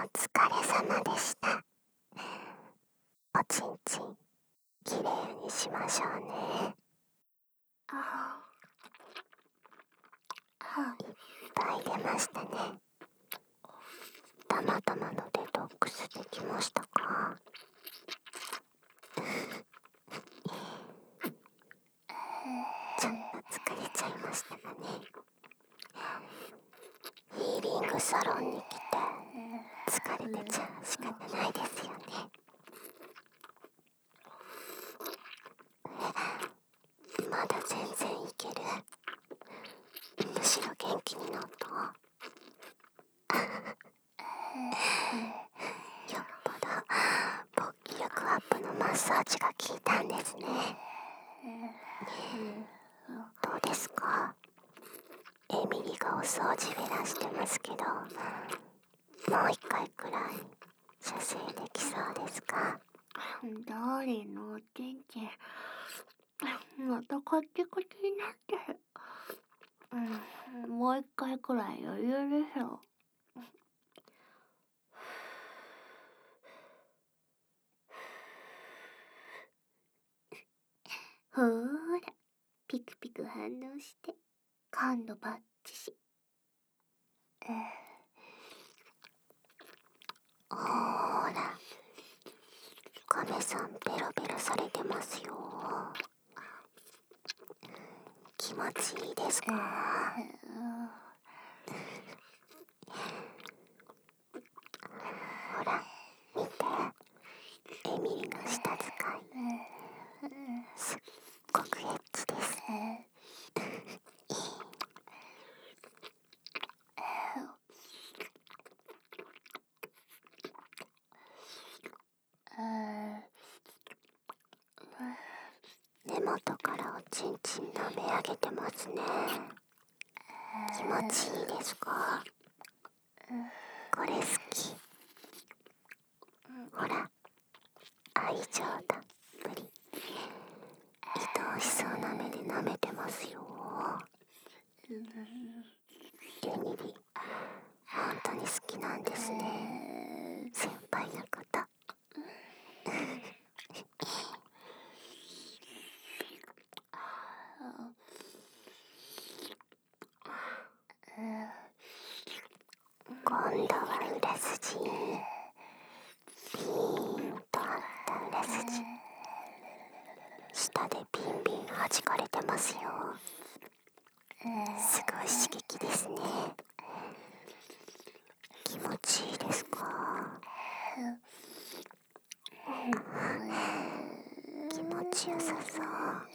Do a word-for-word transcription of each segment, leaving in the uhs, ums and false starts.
疲れ様でした。おちんちんきれいにしましょうね。ああ、いっぱい出ましたね。たまたまのデトックスできましたか？ちょっと疲れちゃいましたかね。ヒーリングサロンに来て疲れてちゃ仕方ないですよね。まだ全然いける。むしろ元気になった。よっぽど勃起力アップのマッサージが効いたんですね。どうですか？エミリがお掃除フェラしてますけど、もう一回くらい射精できそうですか？誰のおちんちんまたカチカチになってる。うん、もう一回くらい余裕でしょ。ほーら、ピクピク反応して感度バッチシ。えー、ほーら、カメさんペロペロされてますよ。気持ちいいですか？ほら、見て。エミリの舌使い。すっごくエッチです。根元からおちんちん舐め上げてますね。気持ちいいですか？これ好き。ほら、愛情たっぷり。愛おしそうな目で舐めてますよ。エミリ、本当に好きなんですね。先輩のこと。今度は裏筋。ピーンと張った裏筋。下でビンビン弾かれてますよ。すごい刺激ですね。気持ちいいですか？気持ちよさそう。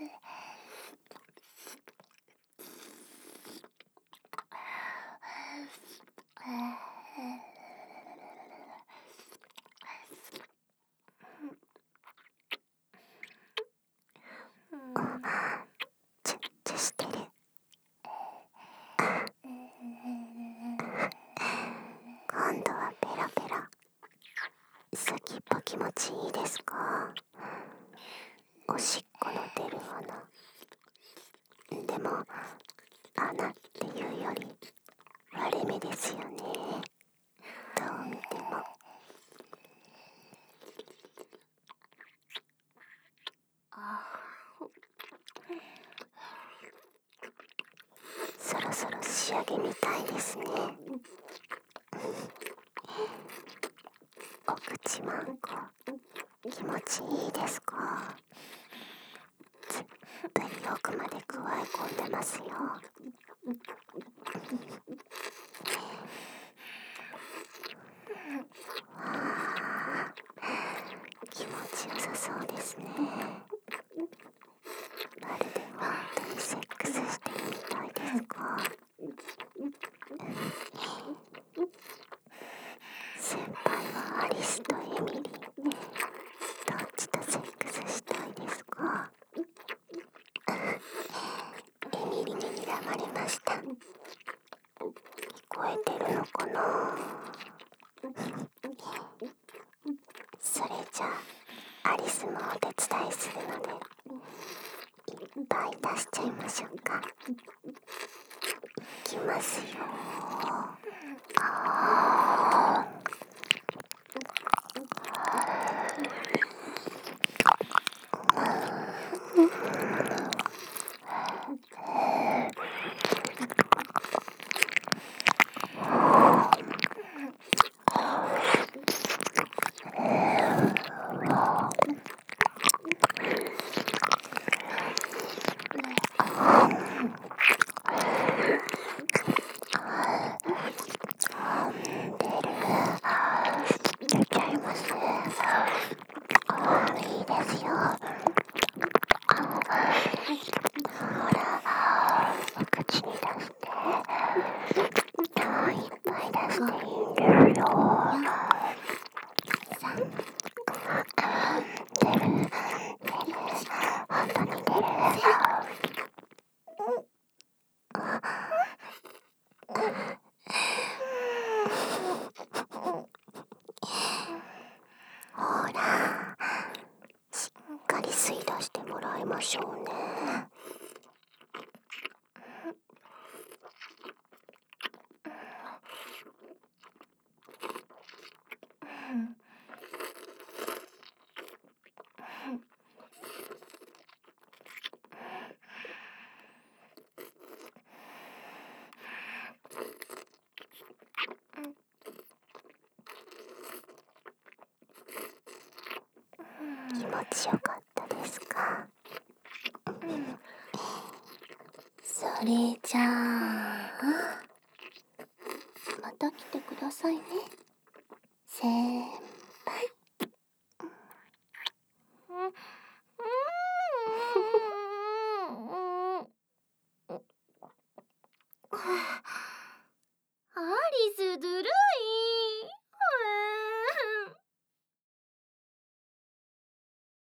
チュッチュしてる。今度はペラペラ。先っぽ気持ちいいですか？おしっこの出る穴。でも穴っていうより割れ目ですよね。どう見ても。そろそろ仕上げみたいですね。お口まんこ気持ちいいですか？ずっと奥までくわえ込んでますよ。わあ、気持ちよさそうですね。まるで本当にセックスしてるみたいですか？先輩はアリスとエミリー、どっちとセックスしたいですか？エミリに睨まれました。聞こえてるのかな？それじゃあアリスもお手伝いするのでいっぱい出しちゃいましょうか。いきますよ。あー気持ちよかったですか？それじゃあまた来てくださいね、先輩。 アリス、ど